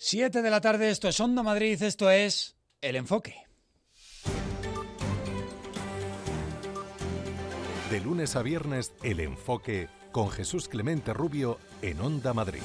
7 de la tarde, esto es Onda Madrid, esto es El Enfoque. De lunes a viernes, El Enfoque con Jesús Clemente Rubio en Onda Madrid.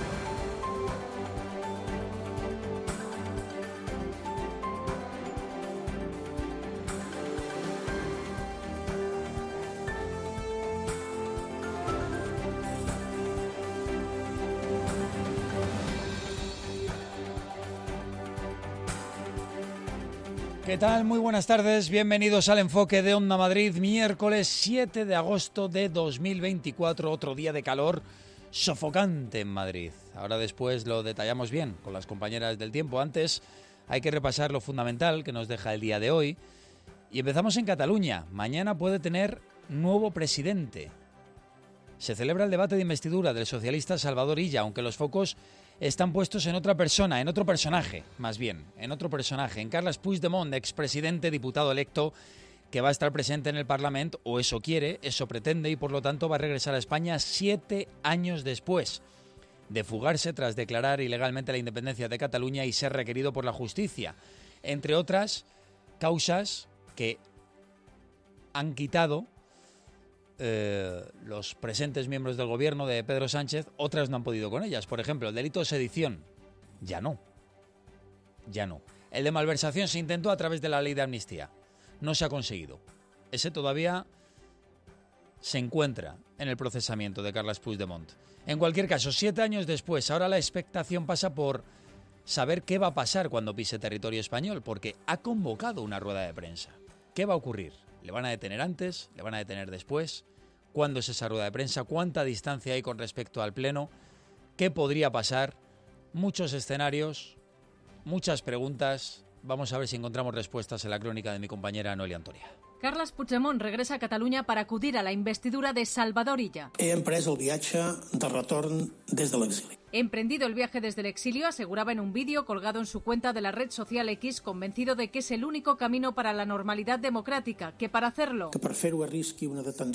¿Qué tal? Muy buenas tardes, bienvenidos al Enfoque de Onda Madrid, miércoles 7 de agosto de 2024, otro día de calor sofocante en Madrid. Ahora después lo detallamos bien con las compañeras del tiempo. Antes hay que repasar lo fundamental que nos deja el día de hoy. Y empezamos en Cataluña. Mañana puede tener nuevo presidente. Se celebra el debate de investidura del socialista Salvador Illa, aunque los focos están puestos en otra persona, en otro personaje, más bien, en Carles Puigdemont, expresidente, diputado electo, que va a estar presente en el Parlamento, o eso quiere, eso pretende, y por lo tanto va a regresar a España 7 años después de fugarse tras declarar ilegalmente la independencia de Cataluña y ser requerido por la justicia, entre otras causas que han quitado los presentes miembros del gobierno de Pedro Sánchez. Otras no han podido con ellas. Por ejemplo, el delito de sedición. Ya no. El de malversación se intentó a través de la ley de amnistía. No se ha conseguido. Ese todavía se encuentra en el procesamiento de Carles Puigdemont. En cualquier caso, 7 años después, ahora la expectación pasa por saber qué va a pasar cuando pise territorio español, porque ha convocado una rueda de prensa. ¿Qué va a ocurrir? ¿Le van a detener antes? ¿Le van a detener después? ¿Cuándo es esa rueda de prensa? ¿Cuánta distancia hay con respecto al Pleno? ¿Qué podría pasar? Muchos escenarios, muchas preguntas. Vamos a ver si encontramos respuestas en la crónica de mi compañera Noelia Antoria. Carles Puigdemont regresa a Catalunya para acudir a la investidura de Salvador Illa. He emprès el viatge de retorn des de l'exili. He emprendido el viaje desde el exilio, aseguraba en un vídeo colgado en su cuenta de la red social X, convencido de que es el único camino para la normalidad democrática, que para hacerlo Que per fer-ho arriesgui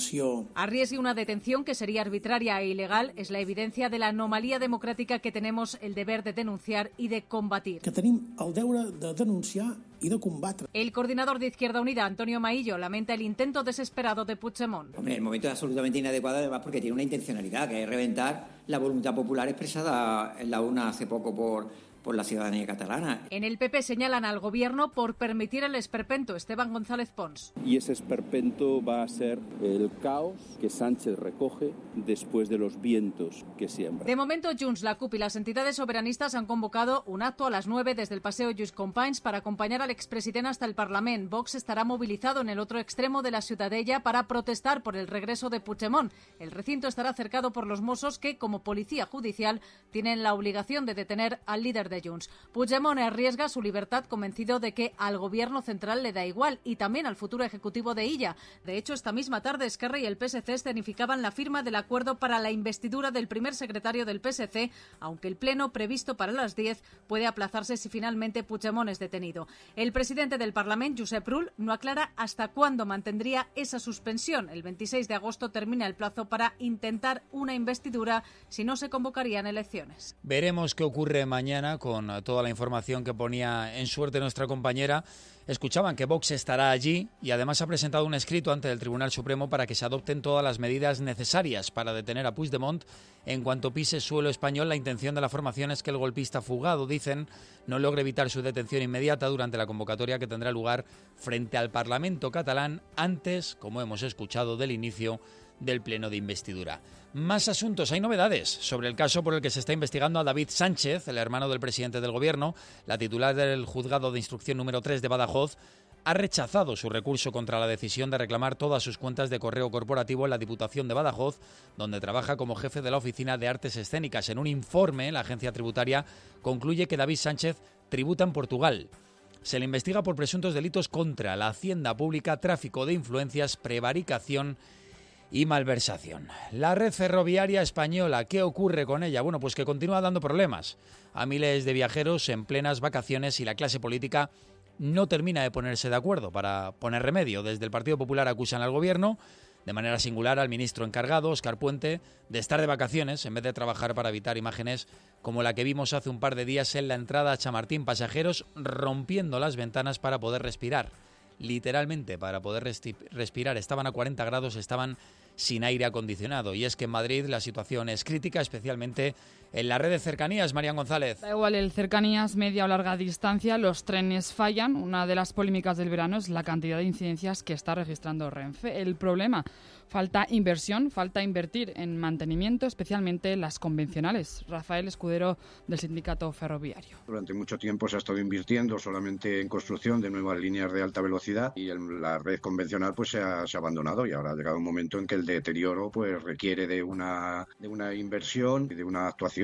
una detención que sería arbitraria e ilegal, es la evidencia de la anomalía democrática que tenemos el deber de denunciar y de combatir. Que tenim el deure de denunciar y de combatre. El coordinador de Izquierda Unida, Antonio Maillo, lamenta el intento desesperado de Puigdemont. Hombre, el momento es absolutamente inadecuado, además porque tiene una intencionalidad, que es reventar la voluntad popular expresada en la urna hace poco por la ciudadanía catalana. En el PP señalan al gobierno por permitir el esperpento. Esteban González Pons. Y ese esperpento va a ser el caos que Sánchez recoge después de los vientos que siembra. De momento, Junts, la CUP y las entidades soberanistas han convocado un acto a las 9 desde el Paseo Lluís Companys para acompañar al expresidente hasta el Parlament. Vox estará movilizado en el otro extremo de la Ciutadella para protestar por el regreso de Puigdemont. El recinto estará cercado por los Mossos que, como policía judicial, tienen la obligación de detener al líder de Junts. Puigdemont arriesga su libertad convencido de que al gobierno central le da igual y también al futuro ejecutivo de Illa. De hecho, esta misma tarde Esquerra y el PSC escenificaban la firma del acuerdo para la investidura del primer secretario del PSC, aunque el pleno previsto para las 10 puede aplazarse si finalmente Puigdemont es detenido. El presidente del Parlamento, Josep Rull, no aclara hasta cuándo mantendría esa suspensión. El 26 de agosto termina el plazo para intentar una investidura, si no se convocarían elecciones. Veremos qué ocurre mañana con toda la información que ponía en suerte nuestra compañera. Escuchaban que Vox estará allí y además ha presentado un escrito ante el Tribunal Supremo para que se adopten todas las medidas necesarias para detener a Puigdemont en cuanto pise suelo español. La intención de la formación es que el golpista fugado, dicen, no logre evitar su detención inmediata durante la convocatoria que tendrá lugar frente al Parlamento catalán antes, como hemos escuchado, del inicio del pleno de investidura. Más asuntos, hay novedades sobre el caso por el que se está investigando a David Sánchez, el hermano del presidente del gobierno. La titular del juzgado de instrucción número 3 de Badajoz ha rechazado su recurso contra la decisión de reclamar todas sus cuentas de correo corporativo en la Diputación de Badajoz, donde trabaja como jefe de la Oficina de Artes Escénicas. En un informe, la agencia tributaria concluye que David Sánchez tributa en Portugal. Se le investiga por presuntos delitos contra la hacienda pública, tráfico de influencias, prevaricación y malversación. La red ferroviaria española, ¿qué ocurre con ella? Bueno, pues que continúa dando problemas a miles de viajeros en plenas vacaciones y la clase política no termina de ponerse de acuerdo para poner remedio. Desde el Partido Popular acusan al gobierno de manera singular al ministro encargado, Óscar Puente, de estar de vacaciones en vez de trabajar para evitar imágenes como la que vimos hace un par de días en la entrada a Chamartín, pasajeros rompiendo las ventanas para poder respirar. Literalmente, para poder respirar. Estaban a 40 grados, estaban sin aire acondicionado. Y es que en Madrid la situación es crítica, especialmente en la red de cercanías. María González. Da igual el cercanías, media o larga distancia, los trenes fallan. Una de las polémicas del verano es la cantidad de incidencias que está registrando Renfe. El problema, falta inversión, falta invertir en mantenimiento, especialmente las convencionales. Rafael Escudero, del Sindicato Ferroviario. Durante mucho tiempo se ha estado invirtiendo solamente en construcción de nuevas líneas de alta velocidad y la red convencional pues se ha abandonado, y ahora ha llegado un momento en que el deterioro pues requiere de una inversión y de una actuación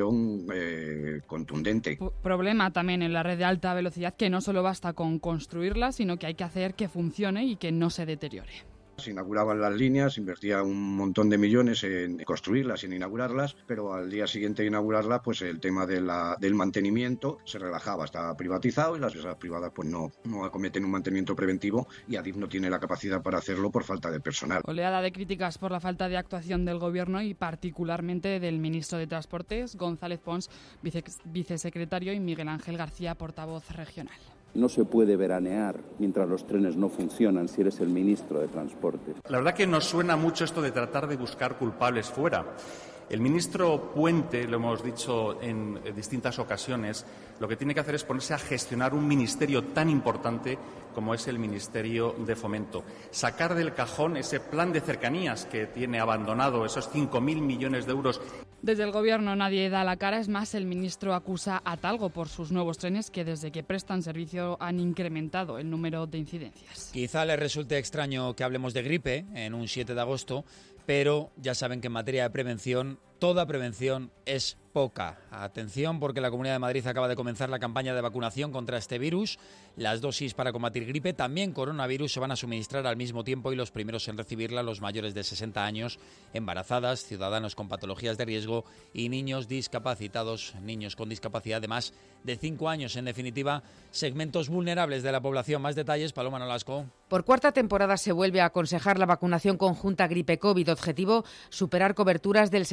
contundente. Problema también en la red de alta velocidad, que no solo basta con construirla, sino que hay que hacer que funcione y que no se deteriore. Se inauguraban las líneas, invertía un montón de millones en construirlas y en inaugurarlas, pero al día siguiente de inaugurarlas, pues el tema del mantenimiento se relajaba, estaba privatizado y las empresas privadas pues no acometen un mantenimiento preventivo, y Adif no tiene la capacidad para hacerlo por falta de personal. Oleada de críticas por la falta de actuación del Gobierno y particularmente del ministro de Transportes, González Pons, vicesecretario, y Miguel Ángel García, portavoz regional. No se puede veranear mientras los trenes no funcionan si eres el ministro de Transportes. La verdad que nos suena mucho esto de tratar de buscar culpables fuera. El ministro Puente, lo hemos dicho en distintas ocasiones, lo que tiene que hacer es ponerse a gestionar un ministerio tan importante como es el Ministerio de Fomento. Sacar del cajón ese plan de cercanías que tiene abandonado, esos 5.000 millones de euros. Desde el Gobierno nadie da la cara, es más, el ministro acusa a Talgo por sus nuevos trenes que desde que prestan servicio han incrementado el número de incidencias. Quizá les resulte extraño que hablemos de gripe en un 7 de agosto, pero ya saben que en materia de prevención, toda prevención es poca. Atención, porque la Comunidad de Madrid acaba de comenzar la campaña de vacunación contra este virus. Las dosis para combatir gripe, también coronavirus, se van a suministrar al mismo tiempo, y los primeros en recibirla los mayores de 60 años, embarazadas, ciudadanos con patologías de riesgo y niños discapacitados, niños con discapacidad de más de 5 años. En definitiva, segmentos vulnerables de la población. Más detalles, Paloma Nolasco. Por cuarta temporada se vuelve a aconsejar la vacunación conjunta gripe-COVID. Objetivo, superar coberturas del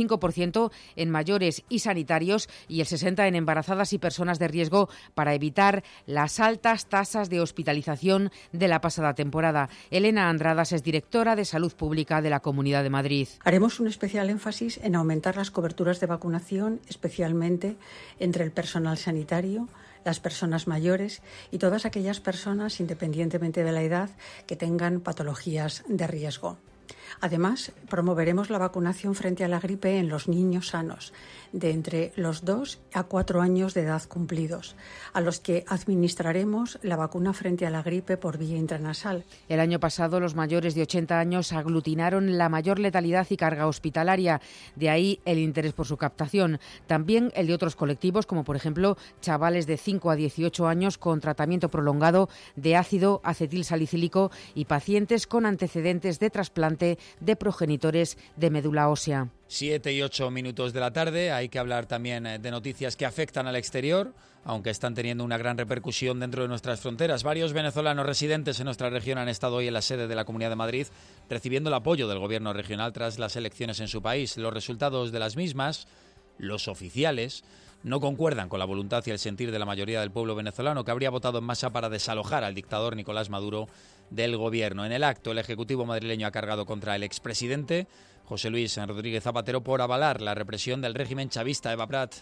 75% en mayores y sanitarios y el 60% en embarazadas y personas de riesgo, para evitar las altas tasas de hospitalización de la pasada temporada. Elena Andradas es directora de Salud Pública de la Comunidad de Madrid. Haremos un especial énfasis en aumentar las coberturas de vacunación, especialmente entre el personal sanitario, las personas mayores y todas aquellas personas, independientemente de la edad, que tengan patologías de riesgo. Además, promoveremos la vacunación frente a la gripe en los niños sanos, de entre los 2 a 4 años de edad cumplidos, a los que administraremos la vacuna frente a la gripe por vía intranasal. El año pasado, los mayores de 80 años aglutinaron la mayor letalidad y carga hospitalaria, de ahí el interés por su captación. También el de otros colectivos, como por ejemplo chavales de 5 a 18 años con tratamiento prolongado de ácido acetilsalicílico y pacientes con antecedentes de trasplante de progenitores de médula ósea. 7 y 8 minutos de la tarde. Hay que hablar también de noticias que afectan al exterior, aunque están teniendo una gran repercusión dentro de nuestras fronteras. Varios venezolanos residentes en nuestra región han estado hoy en la sede de la Comunidad de Madrid recibiendo el apoyo del gobierno regional tras las elecciones en su país. Los resultados de las mismas, los oficiales, no concuerdan con la voluntad y el sentir de la mayoría del pueblo venezolano, que habría votado en masa para desalojar al dictador Nicolás Maduro del gobierno. En el acto, el Ejecutivo madrileño ha cargado contra el expresidente José Luis Rodríguez Zapatero por avalar la represión del régimen chavista. Eva Prat.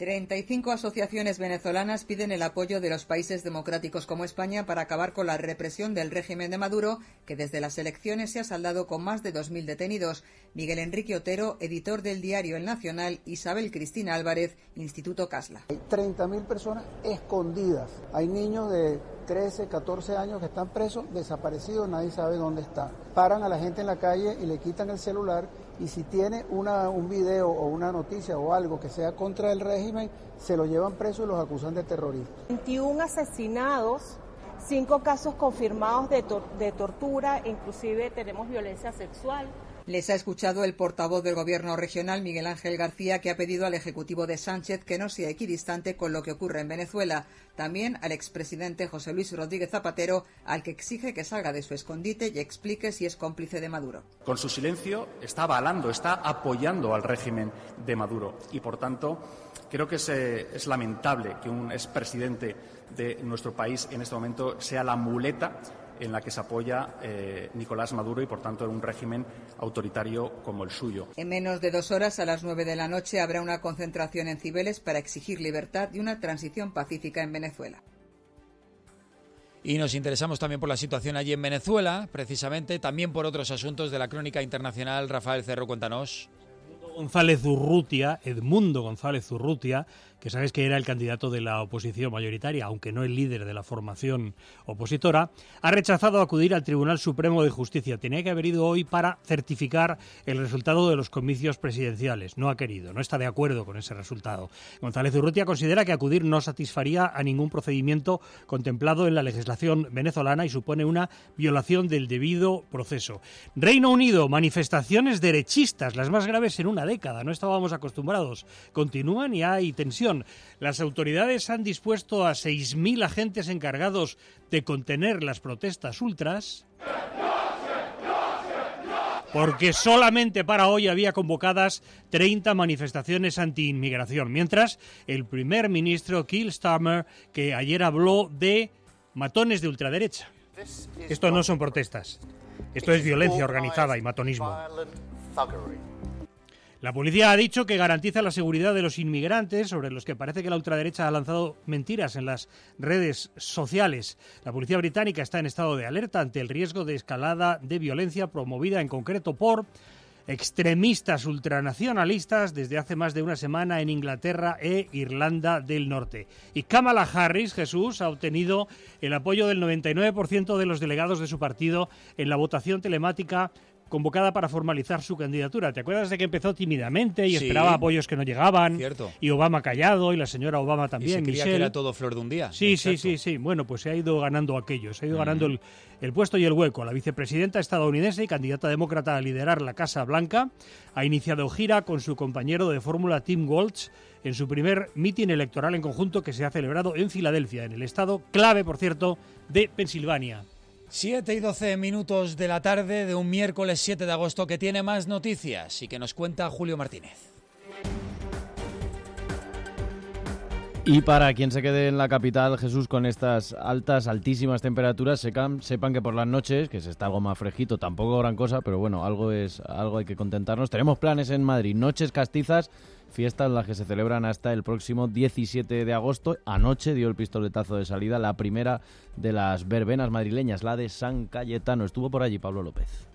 35 asociaciones venezolanas piden el apoyo de los países democráticos como España para acabar con la represión del régimen de Maduro, que desde las elecciones se ha saldado con más de 2.000 detenidos. Miguel Enrique Otero, editor del diario El Nacional, Isabel Cristina Álvarez, Instituto Casla. Hay 30.000 personas escondidas. Hay niños de 13, 14 años que están presos, desaparecidos, nadie sabe dónde están. Paran a la gente en la calle y le quitan el celular, y si tiene un video o una noticia o algo que sea contra el régimen, se lo llevan preso y los acusan de terroristas. 21 asesinados, 5 casos confirmados de tortura, inclusive tenemos violencia sexual. Les ha escuchado el portavoz del Gobierno regional, Miguel Ángel García, que ha pedido al Ejecutivo de Sánchez que no sea equidistante con lo que ocurre en Venezuela. También al expresidente José Luis Rodríguez Zapatero, al que exige que salga de su escondite y explique si es cómplice de Maduro. Con su silencio está avalando, está apoyando al régimen de Maduro y, por tanto, creo que es lamentable que un expresidente de nuestro país en este momento sea la muleta en la que se apoya Nicolás Maduro y, por tanto, en un régimen autoritario como el suyo. En menos de 2 horas, a las 9 de la noche, habrá una concentración en Cibeles para exigir libertad y una transición pacífica en Venezuela. Y nos interesamos también por la situación allí en Venezuela, precisamente, también por otros asuntos de la crónica internacional. Rafael Cerro, cuéntanos. Edmundo González Urrutia, que sabes que era el candidato de la oposición mayoritaria, aunque no el líder de la formación opositora, ha rechazado acudir al Tribunal Supremo de Justicia. Tenía que haber ido hoy para certificar el resultado de los comicios presidenciales. No ha querido, no está de acuerdo con ese resultado. González Urrutia considera que acudir no satisfaría a ningún procedimiento contemplado en la legislación venezolana y supone una violación del debido proceso. Reino Unido, manifestaciones derechistas, las más graves en una década. No estábamos acostumbrados. Continúan y hay tensión. Las autoridades han dispuesto a 6.000 agentes encargados de contener las protestas ultras, porque solamente para hoy había convocadas 30 manifestaciones anti-inmigración, mientras el primer ministro Keir Starmer, que ayer habló de matones de ultraderecha. Esto no son protestas, esto es violencia organizada y matonismo. La policía ha dicho que garantiza la seguridad de los inmigrantes, sobre los que parece que la ultraderecha ha lanzado mentiras en las redes sociales. La policía británica está en estado de alerta ante el riesgo de escalada de violencia promovida en concreto por extremistas ultranacionalistas desde hace más de una semana en Inglaterra e Irlanda del Norte. Y Kamala Harris, Jesús, ha obtenido el apoyo del 99% de los delegados de su partido en la votación telemática convocada para formalizar su candidatura. ¿Te acuerdas de que empezó tímidamente y esperaba apoyos que no llegaban? Cierto. Y Obama callado, y la señora Obama también, y se creía Michelle. que era todo flor de un día. Sí. Bueno, pues se ha ido ganando aquello, se ha ido ganando el puesto y el hueco. La vicepresidenta estadounidense y candidata demócrata a liderar la Casa Blanca ha iniciado gira con su compañero de fórmula Tim Walz en su primer mitin electoral en conjunto que se ha celebrado en Filadelfia, en el estado clave, por cierto, de Pensilvania. 7:12 de la tarde de un miércoles 7 de agosto que tiene más noticias y que nos cuenta Julio Martínez. Y para quien se quede en la capital, Jesús, con estas altísimas temperaturas, sepan que por las noches, que se está algo más fresquito, tampoco gran cosa, pero bueno, algo hay que contentarnos. Tenemos planes en Madrid, noches castizas, fiestas las que se celebran hasta el próximo 17 de agosto. Anoche dio el pistoletazo de salida la primera de las verbenas madrileñas, la de San Cayetano. Estuvo por allí Pablo López.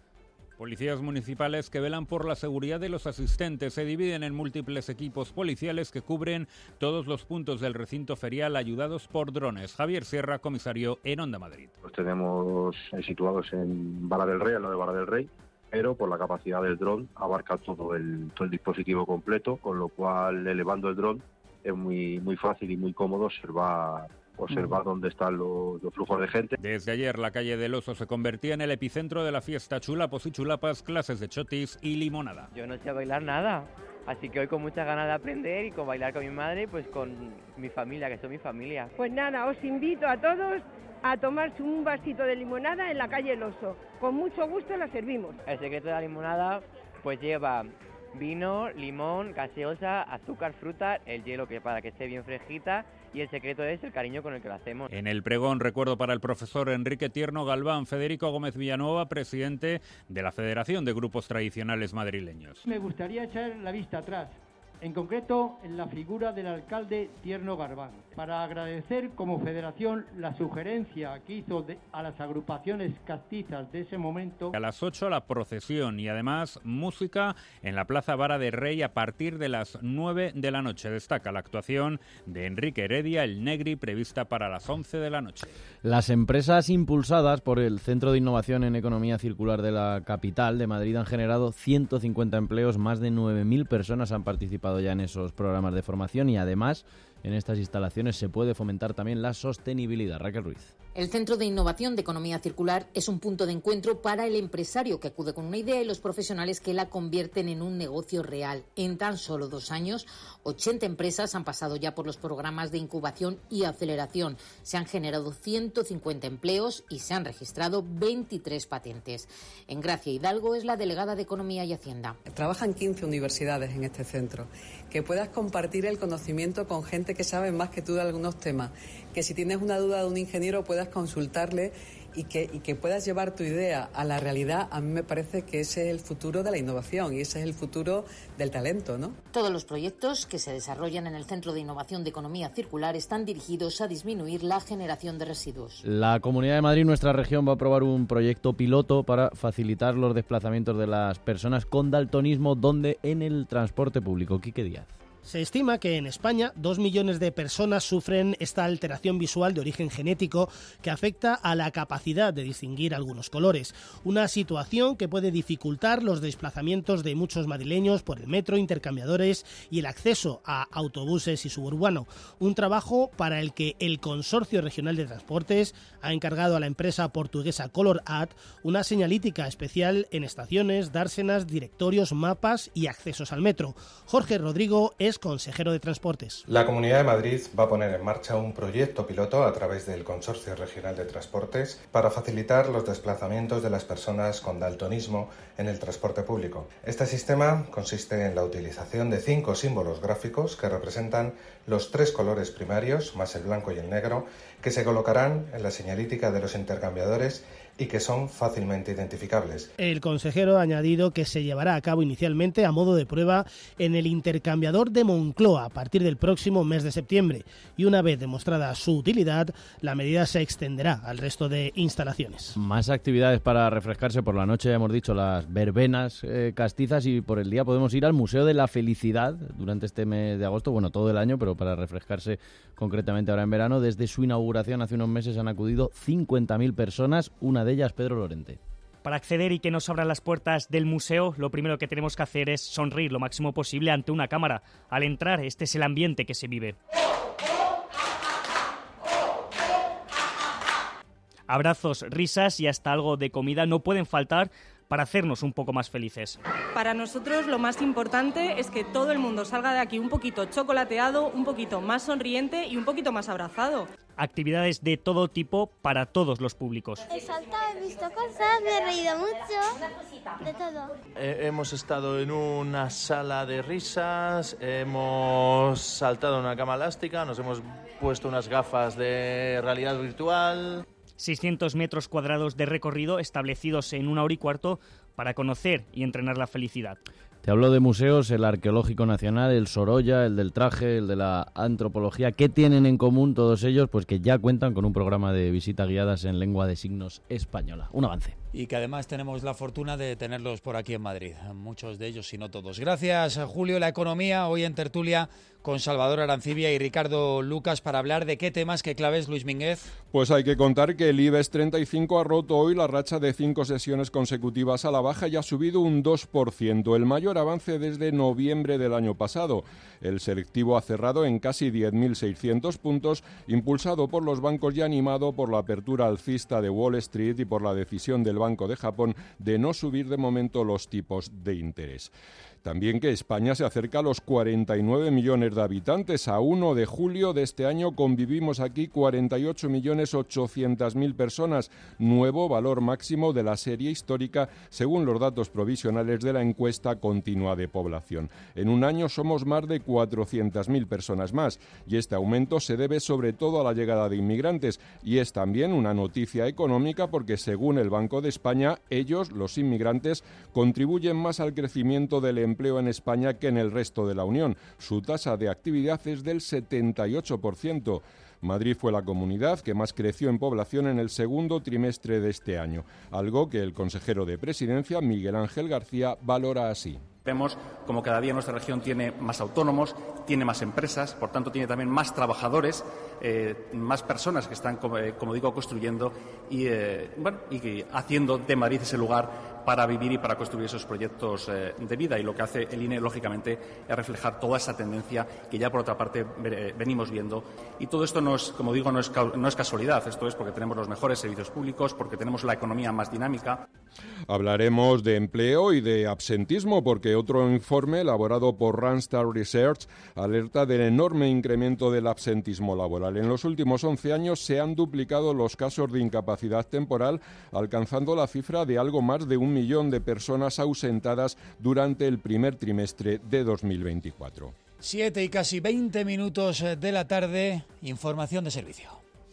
Policías municipales que velan por la seguridad de los asistentes se dividen en múltiples equipos policiales que cubren todos los puntos del recinto ferial ayudados por drones. Javier Sierra, comisario en Onda Madrid. Los tenemos situados en Vara del Rey, al lado de Vara del Rey, pero por la capacidad del dron abarca todo el dispositivo completo, con lo cual elevando el dron es muy fácil y muy cómodo observar dónde están los flujos de gente. Desde ayer la calle del Oso se convertía en el epicentro de la fiesta. Chulapos y chulapas, clases de chotis y limonada. Yo no sé bailar nada, así que hoy con muchas ganas de aprender y con bailar con mi madre, pues con mi familia, que son mi familia. Pues nada, os invito a todos a tomarse un vasito de limonada en la calle El Oso. Con mucho gusto la servimos. El secreto de la limonada pues lleva vino, limón, gaseosa, azúcar, fruta, el hielo que para que esté bien fresquita, y el secreto es el cariño con el que lo hacemos. En el pregón, recuerdo para el profesor Enrique Tierno Galván, Federico Gómez Villanueva, presidente de la Federación de Grupos Tradicionales Madrileños. Me gustaría echar la vista atrás, en concreto en la figura del alcalde Tierno Galván, para agradecer como federación la sugerencia que hizo a las agrupaciones castizas de ese momento. A las 8 la procesión y además música en la Plaza Vara de Rey a partir de las 9 de la noche. Destaca la actuación de Enrique Heredia, el Negri, prevista para las 11 de la noche. Las empresas impulsadas por el Centro de Innovación en Economía Circular de la capital de Madrid han generado 150 empleos, más de 9.000 personas han participado ya en esos programas de formación y además en estas instalaciones se puede fomentar también la sostenibilidad. Raquel Ruiz. El Centro de Innovación de Economía Circular es un punto de encuentro para el empresario que acude con una idea y los profesionales que la convierten en un negocio real. En tan solo 2 años, 80 empresas han pasado ya por los programas de incubación y aceleración. Se han generado 150 empleos y se han registrado 23 patentes. En Gracia Hidalgo es la delegada de Economía y Hacienda. Trabajan 15 universidades en este centro. Que puedas compartir el conocimiento con gente que sabe más que tú de algunos temas. Que si tienes una duda de un ingeniero puedas consultarle y que puedas llevar tu idea a la realidad. A mí me parece que ese es el futuro de la innovación y ese es el futuro del talento, ¿no? Todos los proyectos que se desarrollan en el Centro de Innovación de Economía Circular están dirigidos a disminuir la generación de residuos. La Comunidad de Madrid, nuestra región, va a aprobar un proyecto piloto para facilitar los desplazamientos de las personas con daltonismo, donde en el transporte público. Quique Díaz. Se estima que en España 2 millones de personas sufren esta alteración visual de origen genético que afecta a la capacidad de distinguir algunos colores. Una situación que puede dificultar los desplazamientos de muchos madrileños por el metro, intercambiadores y el acceso a autobuses y suburbano. Un trabajo para el que el Consorcio Regional de Transportes ha encargado a la empresa portuguesa ColorAd una señalítica especial en estaciones, dársenas, directorios, mapas y accesos al metro. Jorge Rodrigo es consejero de Transportes. La Comunidad de Madrid va a poner en marcha un proyecto piloto a través del Consorcio Regional de Transportes para facilitar los desplazamientos de las personas con daltonismo en el transporte público. Este sistema consiste en la utilización de 5 símbolos gráficos que representan los 3 colores primarios, más el blanco y el negro, que se colocarán en la señalítica de los intercambiadores y que son fácilmente identificables. El consejero ha añadido que se llevará a cabo inicialmente a modo de prueba en el intercambiador de Moncloa a partir del próximo mes de septiembre y una vez demostrada su utilidad, la medida se extenderá al resto de instalaciones. Más actividades para refrescarse por la noche, ya hemos dicho, las verbenas castizas, y por el día podemos ir al Museo de la Felicidad durante este mes de agosto, bueno, todo el año, pero para refrescarse concretamente ahora en verano. Desde su inauguración hace unos meses han acudido 50.000 personas, una de ellas Pedro Lorente. Para acceder y que nos abran las puertas del museo, lo primero que tenemos que hacer es sonreír lo máximo posible ante una cámara. Al entrar, este es el ambiente que se vive. Abrazos, risas y hasta algo de comida no pueden faltar para hacernos un poco más felices. Para nosotros lo más importante es que todo el mundo salga de aquí un poquito chocolateado, un poquito más sonriente y un poquito más abrazado. Actividades de todo tipo para todos los públicos. He saltado, he visto cosas, me he reído mucho, de todo. Hemos estado en una sala de risas, hemos saltado en una cama elástica, nos hemos puesto unas gafas de realidad virtual. 600 metros cuadrados de recorrido establecidos en 1 hora y cuarto para conocer y entrenar la felicidad. Te hablo de museos, el Arqueológico Nacional, el Sorolla, el del Traje, el de la Antropología. ¿Qué tienen en común todos ellos? Pues que ya cuentan con un programa de visita guiadas en lengua de signos española. Un avance. Y que además tenemos la fortuna de tenerlos por aquí en Madrid, muchos de ellos, si no todos. Gracias, Julio. La economía, hoy en tertulia con Salvador Arancibia y Ricardo Lucas para hablar de qué temas, qué claves, Luis Mínguez. Pues hay que contar que el IBEX 35 ha roto hoy la racha de 5 sesiones consecutivas a la baja y ha subido un 2%, el mayor avance desde noviembre del año pasado. El selectivo ha cerrado en casi 10.600 puntos, impulsado por los bancos y animado por la apertura alcista de Wall Street y por la decisión del Banco de Japón de no subir de momento los tipos de interés. También que España se acerca a los 49 millones de habitantes. A 1 de julio de este año convivimos aquí 48.800.000 personas, nuevo valor máximo de la serie histórica según los datos provisionales de la encuesta continua de población. En un año somos más de 400.000 personas más y este aumento se debe sobre todo a la llegada de inmigrantes y es también una noticia económica porque según el Banco de España, ellos, los inmigrantes, contribuyen más al crecimiento del empleo en España que en el resto de la Unión. Su tasa de actividad es del 78%. Madrid fue la comunidad que más creció en población en el segundo trimestre de este año, algo que el consejero de Presidencia, Miguel Ángel García, valora así. Vemos como cada día nuestra región tiene más autónomos, tiene más empresas, por tanto tiene también más trabajadores, más personas que están, como digo, construyendo y que haciendo de Madrid ese lugar para vivir y para construir esos proyectos de vida. Y lo que hace el INE, lógicamente, es reflejar toda esa tendencia que ya, por otra parte, venimos viendo. Y todo esto, como digo, no es casualidad. Esto es porque tenemos los mejores servicios públicos, porque tenemos la economía más dinámica. Hablaremos de empleo y de absentismo, porque otro informe elaborado por Randstad Research alerta del enorme incremento del absentismo laboral. En los últimos 11 años se han duplicado los casos de incapacidad temporal, alcanzando la cifra de algo más de 1 millón de personas ausentadas durante el primer trimestre de 2024. 7 y casi 20 minutos de la tarde, información de servicio.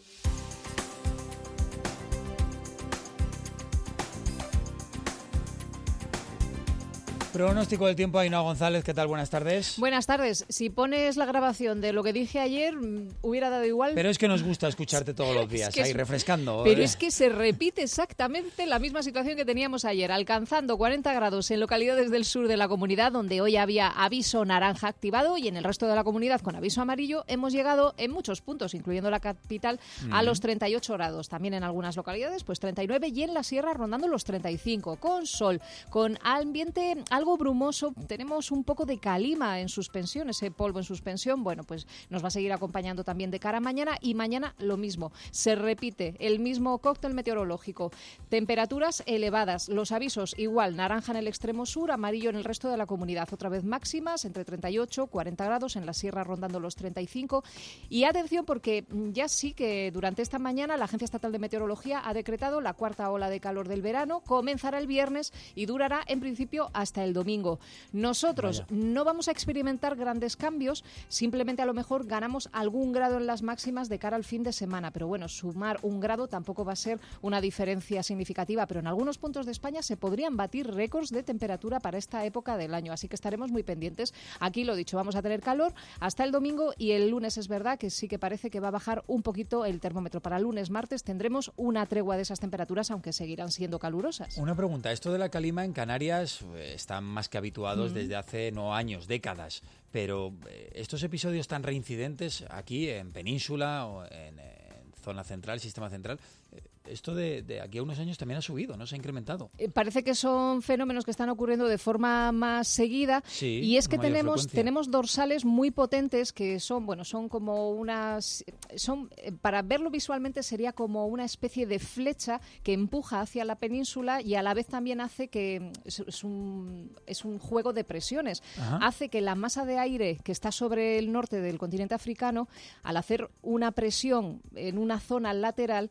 Pronóstico del tiempo, Ainhoa González, ¿qué tal? Buenas tardes. Buenas tardes. Si pones la grabación de lo que dije ayer, hubiera dado igual. Pero es que nos gusta escucharte todos los días, ahí refrescando. Pero es que se repite exactamente la misma situación que teníamos ayer, alcanzando 40 grados en localidades del sur de la comunidad, donde hoy había aviso naranja activado, y en el resto de la comunidad con aviso amarillo. Hemos llegado en muchos puntos, incluyendo la capital, a los 38 grados. También en algunas localidades, pues 39, y en la sierra rondando los 35, con sol, con ambiente algo brumoso. Tenemos un poco de calima en suspensión, ese polvo en suspensión. Bueno, pues nos va a seguir acompañando también de cara a mañana, y mañana lo mismo. Se repite el mismo cóctel meteorológico. Temperaturas elevadas, los avisos igual, naranja en el extremo sur, amarillo en el resto de la comunidad. Otra vez máximas entre 38 y 40 grados, en la sierra rondando los 35. Y atención, porque ya sí que durante esta mañana la Agencia Estatal de Meteorología ha decretado la cuarta ola de calor del verano. Comenzará el viernes y durará en principio hasta el domingo. Nosotros no vamos a experimentar grandes cambios, simplemente a lo mejor ganamos algún grado en las máximas de cara al fin de semana, pero bueno, sumar 1 grado tampoco va a ser una diferencia significativa, pero en algunos puntos de España se podrían batir récords de temperatura para esta época del año, así que estaremos muy pendientes. Aquí, lo dicho, vamos a tener calor hasta el domingo, y el lunes es verdad que sí que parece que va a bajar un poquito el termómetro. Para lunes, martes tendremos una tregua de esas temperaturas, aunque seguirán siendo calurosas. Una pregunta, esto de la calima en Canarias está más que habituados desde hace no años, décadas, pero estos episodios tan reincidentes aquí en Península o en zona central, sistema central, esto de aquí a unos años también ha subido, ¿no? Se ha incrementado. Parece que son fenómenos que están ocurriendo de forma más seguida, sí, y es que tenemos dorsales muy potentes que son como unas... para verlo visualmente sería como una especie de flecha que empuja hacia la península, y a la vez también hace que... Es un juego de presiones. Ajá. Hace que la masa de aire que está sobre el norte del continente africano, al hacer una presión en una zona lateral,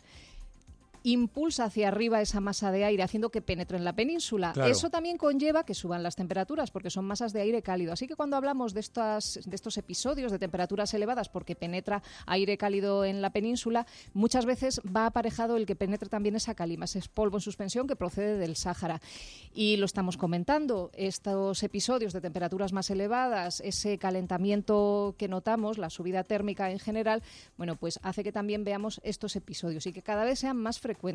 impulsa hacia arriba esa masa de aire, haciendo que penetre en la península. Claro. Eso también conlleva que suban las temperaturas, porque son masas de aire cálido. Así que cuando hablamos de estos episodios de temperaturas elevadas porque penetra aire cálido en la península, muchas veces va aparejado el que penetre también esa calima, ese polvo en suspensión que procede del Sáhara. Y lo estamos comentando, estos episodios de temperaturas más elevadas, ese calentamiento que notamos, la subida térmica en general, bueno, pues hace que también veamos estos episodios y que cada vez sean más frecuentes.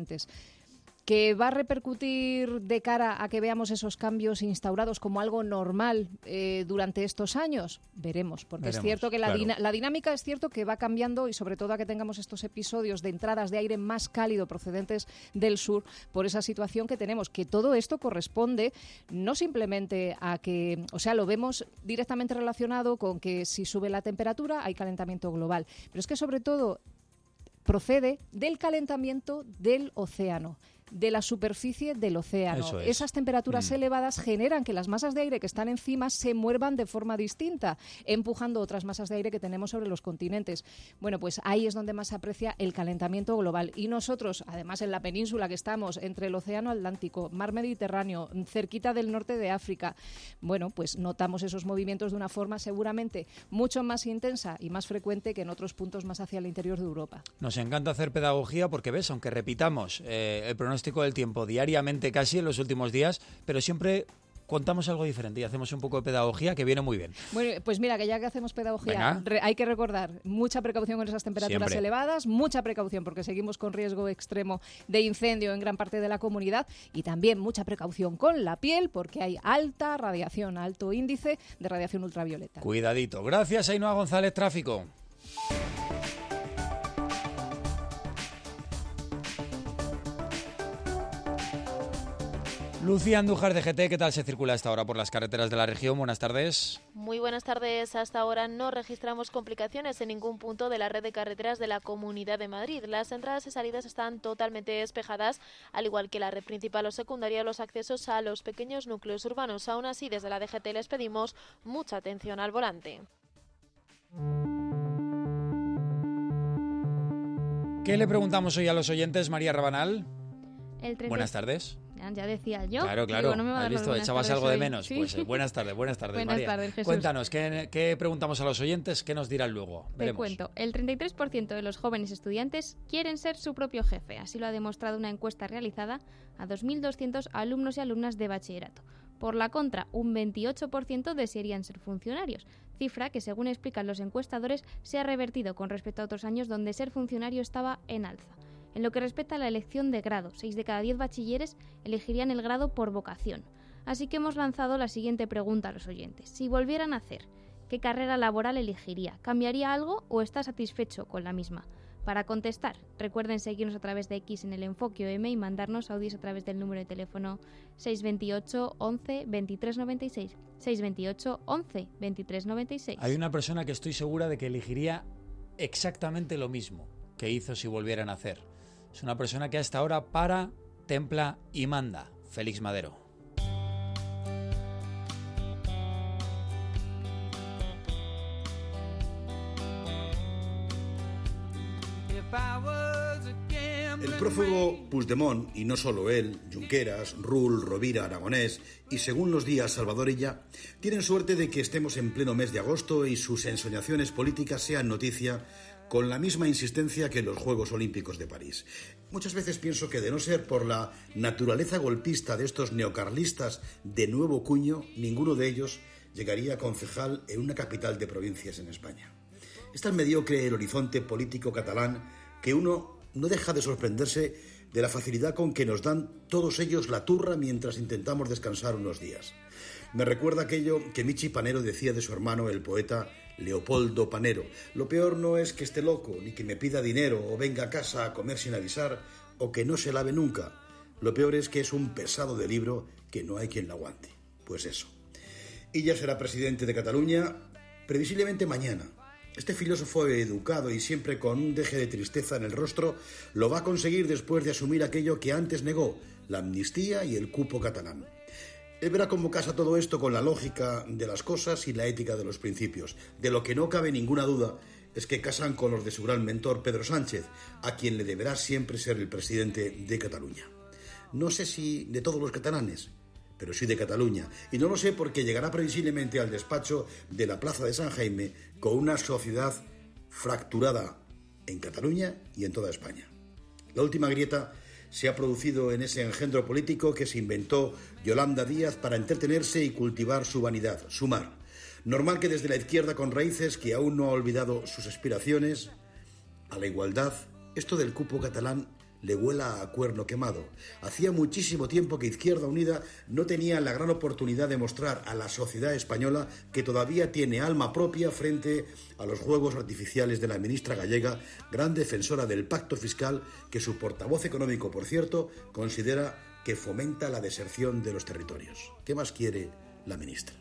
¿Que va a repercutir de cara a que veamos esos cambios instaurados como algo normal durante estos años? Veremos, porque es cierto que la dinámica es cierto que va cambiando, y sobre todo a que tengamos estos episodios de entradas de aire más cálido procedentes del sur por esa situación que tenemos, que todo esto corresponde no simplemente a que, o sea, lo vemos directamente relacionado con que si sube la temperatura hay calentamiento global, pero es que sobre todo procede del calentamiento del océano, de la superficie del océano. Esas temperaturas elevadas generan que las masas de aire que están encima se muevan de forma distinta, empujando otras masas de aire que tenemos sobre los continentes. Bueno, pues ahí es donde más se aprecia el calentamiento global. Y nosotros, además en la península que estamos, entre el océano Atlántico, mar Mediterráneo, cerquita del norte de África, bueno, pues notamos esos movimientos de una forma seguramente mucho más intensa y más frecuente que en otros puntos más hacia el interior de Europa. Nos encanta hacer pedagogía porque, ves, aunque repitamos el pronóstico del tiempo diariamente casi en los últimos días, pero siempre contamos algo diferente y hacemos un poco de pedagogía que viene muy bien. Bueno, pues mira, que ya que hacemos pedagogía, hay que recordar mucha precaución con esas temperaturas elevadas, mucha precaución porque seguimos con riesgo extremo de incendio en gran parte de la comunidad, y también mucha precaución con la piel porque hay alta radiación, alto índice de radiación ultravioleta. Cuidadito. Gracias, Ainhoa González, Tráfico. Lucía Andújar de GT, ¿qué tal se circula a esta hora por las carreteras de la región? Buenas tardes. Muy buenas tardes. Hasta ahora no registramos complicaciones en ningún punto de la red de carreteras de la Comunidad de Madrid. Las entradas y salidas están totalmente despejadas, al igual que la red principal o secundaria, los accesos a los pequeños núcleos urbanos. Aún así, desde la DGT les pedimos mucha atención al volante. ¿Qué le preguntamos hoy a los oyentes, María Rabanal? Buenas tardes. Ya decía yo. Claro. Digo, no me va a ¿Has dar visto? buenas Echabas tardes algo de hoy. menos. Sí. Pues buenas tardes, Buenas María. tardes, Jesús. Cuéntanos, ¿qué preguntamos a los oyentes? ¿Qué nos dirán luego? Te Veremos. cuento, el 33% de los jóvenes estudiantes quieren ser su propio jefe. Así lo ha demostrado una encuesta realizada a 2.200 alumnos y alumnas de bachillerato. Por la contra, un 28% desearían ser funcionarios, cifra que, según explican los encuestadores, se ha revertido con respecto a otros años donde ser funcionario estaba en alza. En lo que respecta a la elección de grado, 6 de cada 10 bachilleres elegirían el grado por vocación. Así que hemos lanzado la siguiente pregunta a los oyentes. Si volvieran a hacer, ¿qué carrera laboral elegiría? ¿Cambiaría algo o está satisfecho con la misma? Para contestar, recuerden seguirnos a través de X en el Enfoque OM y mandarnos audios a través del número de teléfono 628 11 23 96. 628 11 23 96. Hay una persona que estoy segura de que elegiría exactamente lo mismo que hizo si volvieran a hacer. Es una persona que hasta ahora para, templa y manda. Félix Madero. El prófugo Puigdemont, y no solo él, Junqueras, Rull, Rovira, Aragonés y, según los días, Salvador Illa, tienen suerte de que estemos en pleno mes de agosto y sus ensoñaciones políticas sean noticia con la misma insistencia que en los Juegos Olímpicos de París. Muchas veces pienso que, de no ser por la naturaleza golpista de estos neocarlistas de nuevo cuño, ninguno de ellos llegaría a concejal en una capital de provincias en España. Es tan mediocre el horizonte político catalán que uno no deja de sorprenderse de la facilidad con que nos dan todos ellos la turra mientras intentamos descansar unos días. Me recuerda aquello que Michi Panero decía de su hermano, el poeta Leopoldo Panero. Lo peor no es que esté loco, ni que me pida dinero, o venga a casa a comer sin avisar, o que no se lave nunca. Lo peor es que es un pesado de libro que no hay quien lo aguante. Pues eso. Illa será presidente de Cataluña previsiblemente mañana. Este filósofo educado y siempre con un deje de tristeza en el rostro lo va a conseguir después de asumir aquello que antes negó, la amnistía y el cupo catalán. Él verá cómo casa todo esto con la lógica de las cosas y la ética de los principios. De lo que no cabe ninguna duda es que casan con los de su gran mentor Pedro Sánchez, a quien le deberá siempre ser el presidente de Cataluña. No sé si de todos los catalanes, pero sí de Cataluña. Y no lo sé porque llegará previsiblemente al despacho de la Plaza de San Jaime con una sociedad fracturada en Cataluña y en toda España. La última grieta se ha producido en ese engendro político que se inventó Yolanda Díaz para entretenerse y cultivar su vanidad, Sumar. Normal que desde la izquierda con raíces que aún no ha olvidado sus aspiraciones a la igualdad, esto del cupo catalán le huela a cuerno quemado. Hacía muchísimo tiempo que Izquierda Unida no tenía la gran oportunidad de mostrar a la sociedad española que todavía tiene alma propia frente a los juegos artificiales de la ministra gallega, gran defensora del pacto fiscal, que su portavoz económico, por cierto, considera que fomenta la deserción de los territorios. ¿Qué más quiere la ministra?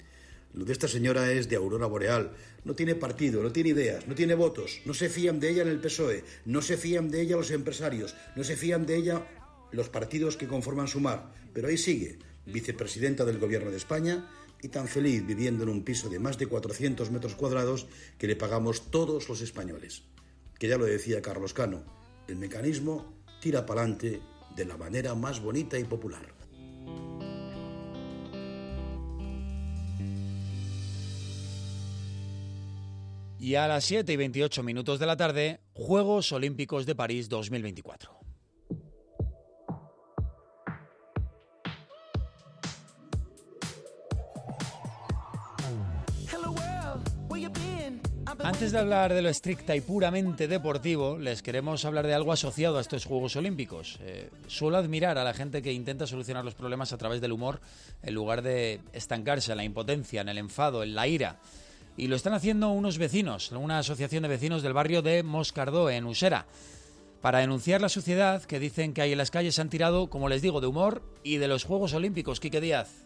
Lo de esta señora es de aurora boreal. No tiene partido, no tiene ideas, no tiene votos. No se fían de ella en el PSOE, no se fían de ella los empresarios, no se fían de ella los partidos que conforman Sumar. Pero ahí sigue, vicepresidenta del Gobierno de España y tan feliz viviendo en un piso de más de 400 metros cuadrados que le pagamos todos los españoles. Que ya lo decía Carlos Cano, el mecanismo tira para adelante de la manera más bonita y popular. Y a las 7:28 de la tarde, Juegos Olímpicos de París 2024. Antes de hablar de lo estricta y puramente deportivo, les queremos hablar de algo asociado a estos Juegos Olímpicos. Suelo admirar a la gente que intenta solucionar los problemas a través del humor, en lugar de estancarse en la impotencia, en el enfado, en la ira. Y lo están haciendo unos vecinos, una asociación de vecinos del barrio de Moscardó, en Usera. para denunciar la suciedad que dicen que hay en las calles. Se han tirado, como les digo, de humor y de los Juegos Olímpicos. Quique Díaz.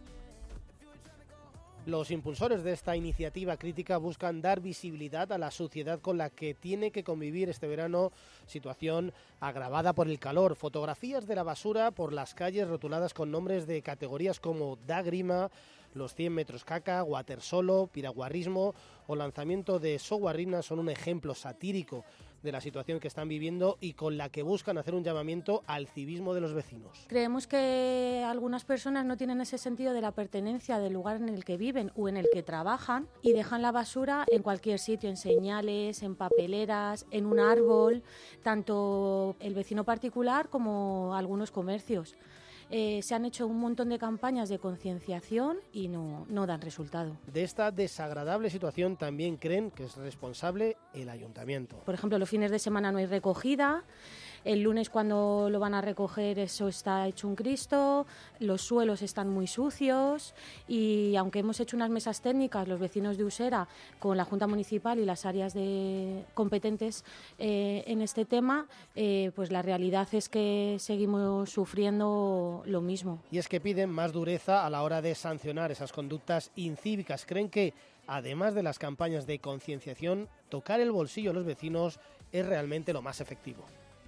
Los impulsores de esta iniciativa crítica buscan dar visibilidad a la suciedad con la que tiene que convivir este verano, situación agravada por el calor. Fotografías de la basura por las calles rotuladas con nombres de categorías como Da Grima, los 100 metros caca, water solo, piraguarrismo o lanzamiento de soguarrina son un ejemplo satírico de la situación que están viviendo y con la que buscan hacer un llamamiento al civismo de los vecinos. Creemos que algunas personas no tienen ese sentido de la pertenencia del lugar en el que viven o en el que trabajan y dejan la basura en cualquier sitio, en señales, en papeleras, en un árbol, tanto el vecino particular como algunos comercios. Se han hecho un montón de campañas de concienciación y no dan resultado. De esta desagradable situación también creen que es responsable el ayuntamiento. Por ejemplo, los fines de semana no hay recogida, el lunes cuando lo van a recoger eso está hecho un Cristo, los suelos están muy sucios y aunque hemos hecho unas mesas técnicas los vecinos de Usera con la Junta Municipal y las áreas competentes en este tema, pues la realidad es que seguimos sufriendo lo mismo. Y es que piden más dureza a la hora de sancionar esas conductas incívicas. Creen que, además de las campañas de concienciación, tocar el bolsillo a los vecinos es realmente lo más efectivo.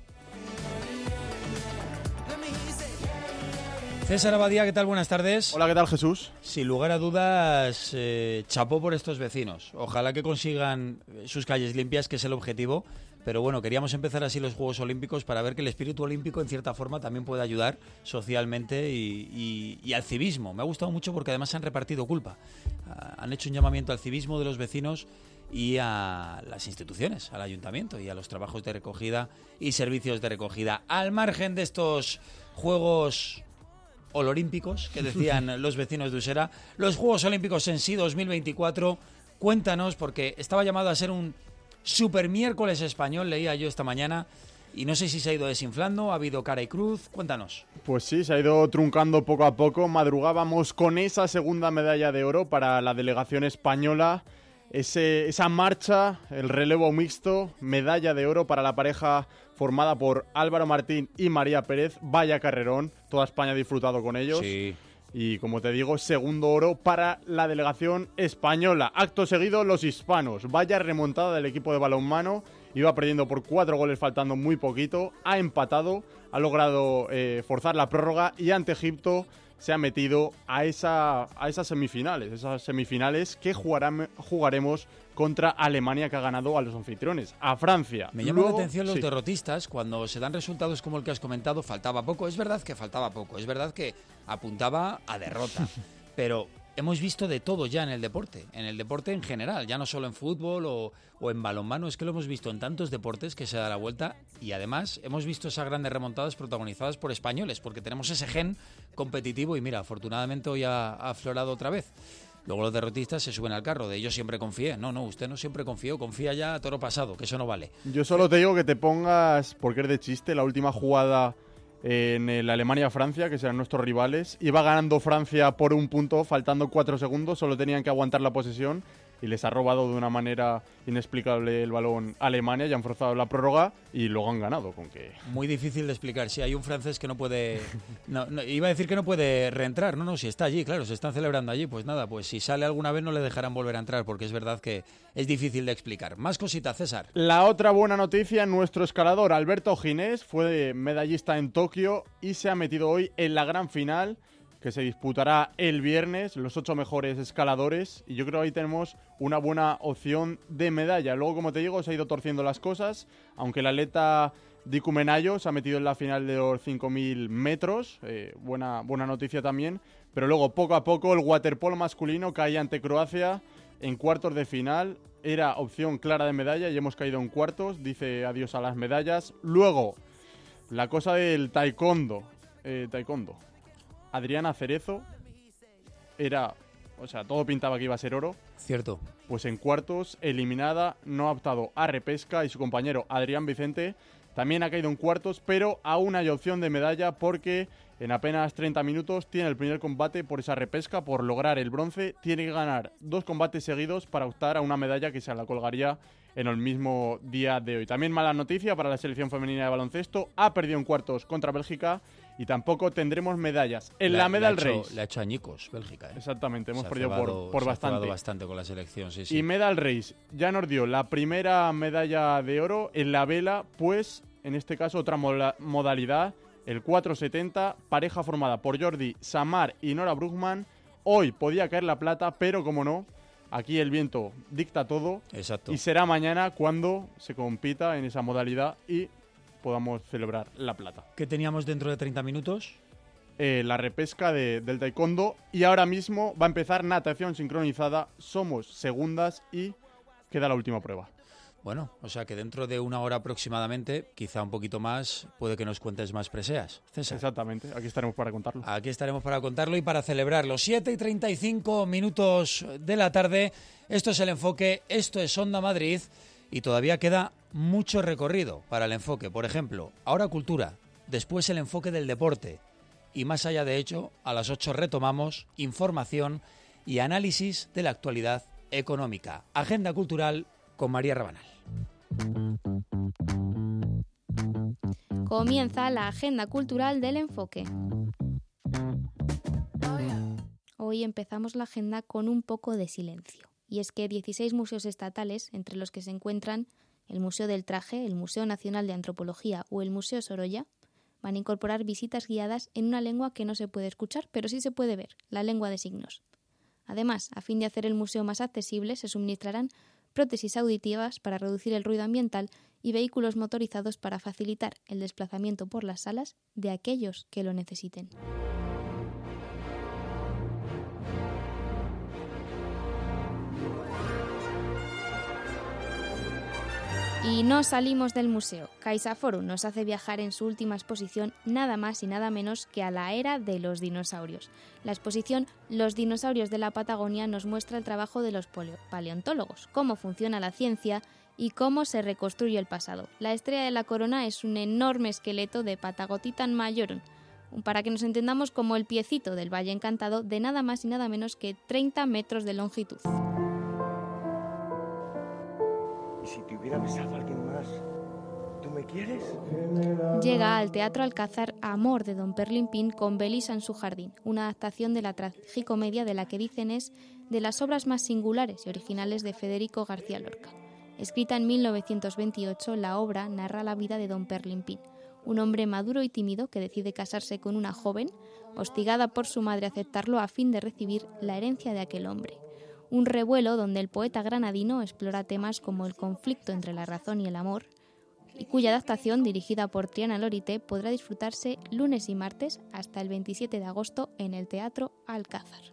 César Abadía, ¿qué tal? Buenas tardes. Hola, ¿qué tal, Jesús? Sin lugar a dudas, chapó por estos vecinos. Ojalá que consigan sus calles limpias, que es el objetivo. Pero bueno, queríamos empezar así los Juegos Olímpicos para ver que el espíritu olímpico, en cierta forma, también puede ayudar socialmente y al civismo. Me ha gustado mucho porque además han repartido culpa. Han hecho un llamamiento al civismo de los vecinos y a las instituciones, al ayuntamiento y a los trabajos de recogida y servicios de recogida. Al margen de estos Juegos Olímpicos que decían los vecinos de Usera, los Juegos Olímpicos en sí 2024, cuéntanos, porque estaba llamado a ser un super miércoles español, leía yo esta mañana, y no sé si se ha ido desinflando, ha habido cara y cruz, cuéntanos. Pues sí, se ha ido truncando poco a poco. Madrugábamos con esa segunda medalla de oro para la delegación española, esa marcha, el relevo mixto, medalla de oro para la pareja formada por Álvaro Martín y María Pérez. Vaya carrerón, toda España ha disfrutado con ellos. Sí. Y como te digo, segundo oro para la delegación española. Acto seguido, los hispanos. Vaya remontada del equipo de balonmano. Iba perdiendo por 4 goles faltando muy poquito. Ha empatado, ha logrado forzar la prórroga y ante Egipto se ha metido a esas semifinales. Esas semifinales que jugaremos contra Alemania, que ha ganado a los anfitriones, a Francia. Me llama la atención los derrotistas, cuando se dan resultados como el que has comentado, faltaba poco. Es verdad que faltaba poco, es verdad que apuntaba a derrota, pero hemos visto de todo ya en el deporte en general, ya no solo en fútbol o en balonmano, es que lo hemos visto en tantos deportes que se da la vuelta y además hemos visto esas grandes remontadas protagonizadas por españoles, porque tenemos ese gen competitivo y mira, afortunadamente hoy ha aflorado otra vez. Luego los derrotistas se suben al carro de yo siempre confié. No, usted no siempre confió, confía ya a toro pasado, que eso no vale. Yo solo te digo que te pongas, porque es de chiste, la última jugada en el Alemania-Francia, que serán nuestros rivales. Iba ganando Francia por 1 punto, faltando 4 segundos, solo tenían que aguantar la posesión y les ha robado de una manera inexplicable el balón a Alemania y han forzado la prórroga y luego han ganado. Con que... Muy difícil de explicar. Si hay un francés que no puede... iba a decir que no puede reentrar. No, si está allí, claro, se están celebrando allí. Pues nada, pues si sale alguna vez no le dejarán volver a entrar porque es verdad que es difícil de explicar. Más cositas, César. La otra buena noticia, nuestro escalador Alberto Ginés fue medallista en Tokio y se ha metido hoy en la gran final que se disputará el viernes, los 8 mejores escaladores, y yo creo que ahí tenemos una buena opción de medalla. Luego, como te digo, se ha ido torciendo las cosas, aunque el atleta Diku Menayo se ha metido en la final de los 5.000 metros, buena noticia también, pero luego, poco a poco, el waterpolo masculino cae ante Croacia en cuartos de final. Era opción clara de medalla y hemos caído en cuartos, dice adiós a las medallas. Luego, la cosa del taekwondo. Adriana Cerezo todo pintaba que iba a ser oro. Cierto. Pues en cuartos, eliminada, no ha optado a repesca y su compañero Adrián Vicente también ha caído en cuartos, pero aún hay opción de medalla porque en apenas 30 minutos tiene el primer combate por esa repesca, por lograr el bronce. Tiene que ganar 2 combates seguidos para optar a una medalla que se la colgaría en el mismo día de hoy. También mala noticia para la selección femenina de baloncesto. Ha perdido en cuartos contra Bélgica y tampoco tendremos medallas. En la Medal Race. Le ha hecho añicos Bélgica. Exactamente, hemos perdido por bastante. Se ha bastante con la selección, sí. Y Medal Race ya nos dio la primera medalla de oro en la vela, pues en este caso otra modalidad, el 470, pareja formada por Jordi Samar y Nora Brugman. Hoy podía caer la plata, pero como no, aquí el viento dicta todo. Exacto. Y será mañana cuando se compita en esa modalidad y podamos celebrar la plata. ¿Qué teníamos dentro de 30 minutos? La repesca del taekwondo. Y ahora mismo va a empezar natación sincronizada. Somos segundas y queda la última prueba. Bueno, o sea que dentro de una hora aproximadamente, quizá un poquito más, puede que nos cuentes más preseas, César. Exactamente, aquí estaremos para contarlo. Aquí estaremos para contarlo y para celebrarlo. 7:35 de la tarde, esto es El Enfoque, esto es Onda Madrid y todavía queda mucho recorrido para El Enfoque. Por ejemplo, ahora cultura, después el enfoque del deporte y más allá de hecho, a las 8 retomamos información y análisis de la actualidad económica. Agenda cultural con María Rabanal. Comienza la agenda cultural del Enfoque. Hoy empezamos la agenda con un poco de silencio. Y es que 16 museos estatales, entre los que se encuentran el Museo del Traje, el Museo Nacional de Antropología o el Museo Sorolla, van a incorporar visitas guiadas en una lengua que no se puede escuchar, pero sí se puede ver, la lengua de signos. Además, a fin de hacer el museo más accesible, se suministrarán prótesis auditivas para reducir el ruido ambiental y vehículos motorizados para facilitar el desplazamiento por las salas de aquellos que lo necesiten. Y no salimos del museo. CaixaForum nos hace viajar en su última exposición nada más y nada menos que a la era de los dinosaurios. La exposición Los dinosaurios de la Patagonia nos muestra el trabajo de los paleontólogos, cómo funciona la ciencia y cómo se reconstruye el pasado. La estrella de la corona es un enorme esqueleto de Patagotitan majorum, para que nos entendamos como el piecito del Valle Encantado de nada más y nada menos que 30 metros de longitud. ¿Y si te hubiera besado a alguien más? ¿Tú me quieres? Llega al Teatro Alcázar Amor de Don Perlimpín con Belisa en su jardín, una adaptación de la tragicomedia de la que dicen es de las obras más singulares y originales de Federico García Lorca. Escrita en 1928, la obra narra la vida de Don Perlimpín, un hombre maduro y tímido que decide casarse con una joven, hostigada por su madre a aceptarlo a fin de recibir la herencia de aquel hombre. Un revuelo donde el poeta granadino explora temas como el conflicto entre la razón y el amor, y cuya adaptación, dirigida por Triana Lorite, podrá disfrutarse lunes y martes hasta el 27 de agosto en el Teatro Alcázar.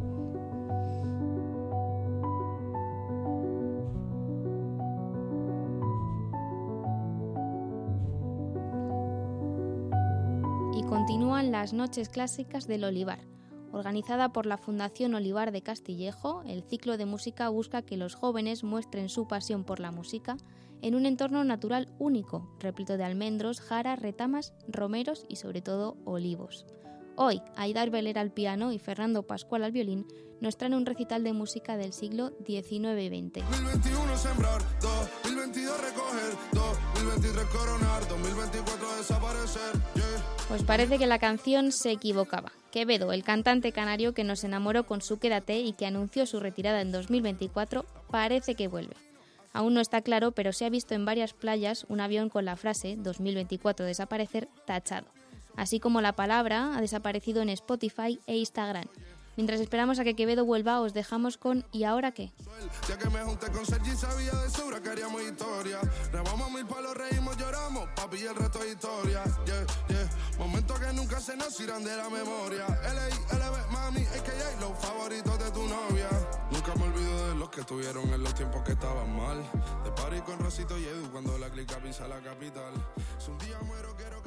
Y continúan las noches clásicas del Olivar. Organizada por la Fundación Olivar de Castillejo, el ciclo de música busca que los jóvenes muestren su pasión por la música en un entorno natural único, repleto de almendros, jaras, retamas, romeros y sobre todo olivos. Hoy, Aidar Beler al piano y Fernando Pascual al violín nos traen un recital de música del siglo XIX y XX. 2021 sembrar, 2022 recoger, 2023 coronar, 2024 desaparecer. Yeah. Pues parece que la canción se equivocaba. Quevedo, el cantante canario que nos enamoró con su Quédate y que anunció su retirada en 2024, parece que vuelve. Aún no está claro, pero se ha visto en varias playas un avión con la frase 2024 desaparecer tachado. Así como la palabra ha desaparecido en Spotify e Instagram. Mientras esperamos a que Quevedo vuelva, os dejamos con ¿Y ahora qué? Ya que me junté con Sergi, sabía de sobra que haríamos historia. Rebamos 1000 palos, reímos, lloramos, papi, y el resto es historia. Yeah, yeah. Momentos que nunca se nos irán de la memoria. L.A., LB, mami, a.k.a. los favoritos de tu novia. Nunca me olvido de los que estuvieron en los tiempos que estaban mal. De party con Rosito y Edu cuando la clica pisa la capital. Si un día muero, quiero